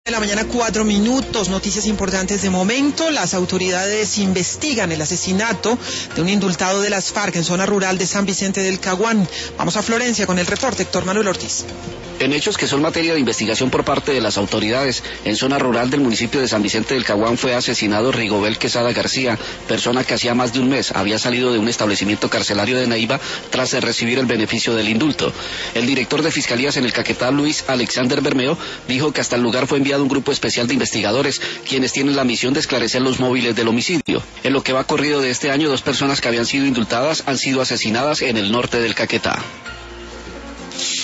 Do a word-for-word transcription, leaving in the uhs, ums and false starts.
De la mañana, cuatro minutos, noticias importantes de momento. Las autoridades investigan el asesinato de un indultado de las FARC en zona rural de San Vicente del Caguán. Vamos a Florencia con el reporte, Héctor Manuel Ortiz. En hechos que son materia de investigación por parte de las autoridades, en zona rural del municipio de San Vicente del Caguán fue asesinado Rigobel Quesada García, persona que hacía más de un mes había salido de un establecimiento carcelario de Neiva tras recibir el beneficio del indulto. El director de Fiscalías en el Caquetá, Luis Alexander Bermeo, dijo que hasta el lugar fue enviado un grupo especial de investigadores, quienes tienen la misión de esclarecer los móviles del homicidio. En lo que va corrido de este año, dos personas que habían sido indultadas han sido asesinadas en el norte del Caquetá.